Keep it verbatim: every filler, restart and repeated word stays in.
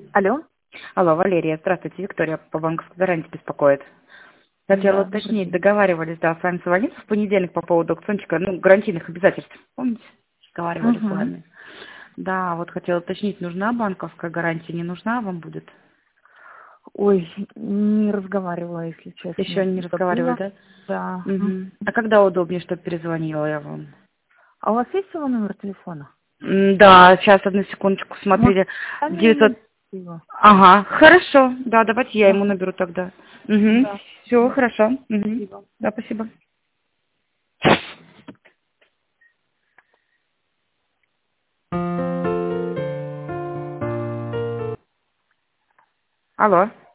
Алло. Алло, Валерия, здравствуйте, Виктория по банковской гарантии беспокоит. Хотела Да, уточнить, добрый договаривались, да, с вами созвониться в понедельник по поводу аукциончика, ну, гарантийных обязательств, помните? Договаривались с Угу. вами. Да, вот хотела уточнить, нужна банковская гарантия, не нужна вам будет? Ой, не разговаривала, если Еще честно. не разговаривали, Забыла. да? Да. М. Угу. А когда удобнее, чтобы перезвонила я вам? А у вас есть его номер телефона? М, Да, сейчас, одну секундочку, Может, смотрите. девятьсот. мне его? Ага, хорошо, да, давайте я ему Ага. наберу тогда. Угу. Да. Все, хорошо. Угу. Спасибо. Да, спасибо. Алло.